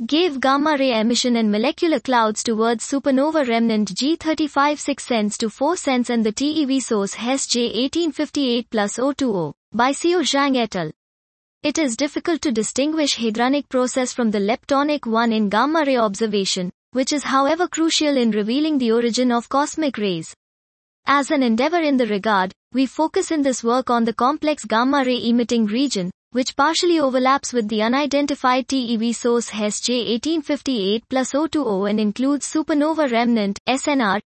gave gamma-ray emission and molecular clouds towards supernova remnant G35 6 cents to 4 cents and the TeV source Hess J1858 plus O20, by Xiao Zhang et al. It is difficult to distinguish hadronic process from the leptonic one in gamma-ray observation, which is however crucial in revealing the origin of cosmic rays. As an endeavor in the regard, we focus in this work on the complex gamma-ray emitting region, which partially overlaps with the unidentified TeV source Hess J1858 plus O20 and includes supernova remnant, SNR,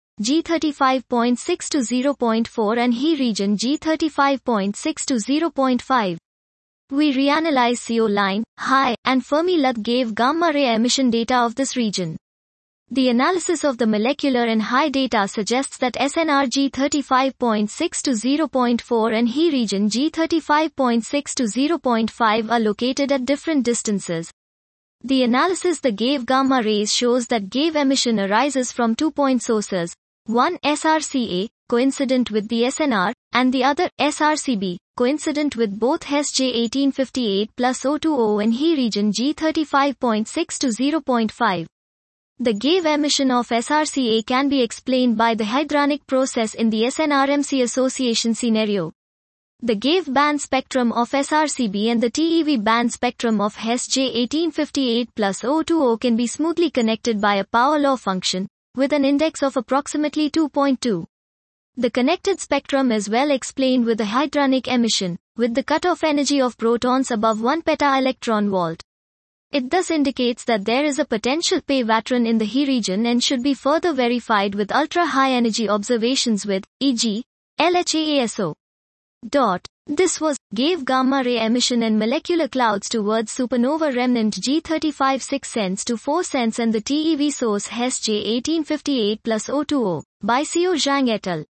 G35.6 to 0.4 and He region G35.6 to 0.5. We reanalyze CO line, high, and Fermi-Luth gave gamma-ray emission data of this region. The analysis of the molecular and high data suggests that SNR G35.6 to 0.4 and He region G35.6 to 0.5 are located at different distances. The analysis the gave gamma rays shows that gave emission arises from 2 point sources, one SRCA, coincident with the SNR, and the other SRCB, coincident with both Hess J1858 plus O20 and He region G35.6 to 0.5. The gave emission of SRCA can be explained by the hadronic process in the SNR-MC association scenario. The gave band spectrum of SRCB and the TeV band spectrum of Hess J1858 plus O20 can be smoothly connected by a power law function, with an index of approximately 2.2. The connected spectrum is well explained with a hadronic emission, with the cutoff energy of protons above 1 peta-electron volt. It thus indicates that there is a potential P Vatron in the He region and should be further verified with ultra-high energy observations with, e.g., LHAASO. This was, gave gamma-ray emission and molecular clouds towards supernova remnant G35 6 cents to 4 cents and the TeV source Hess J1858 plus O20, by Xiao Zhang et al.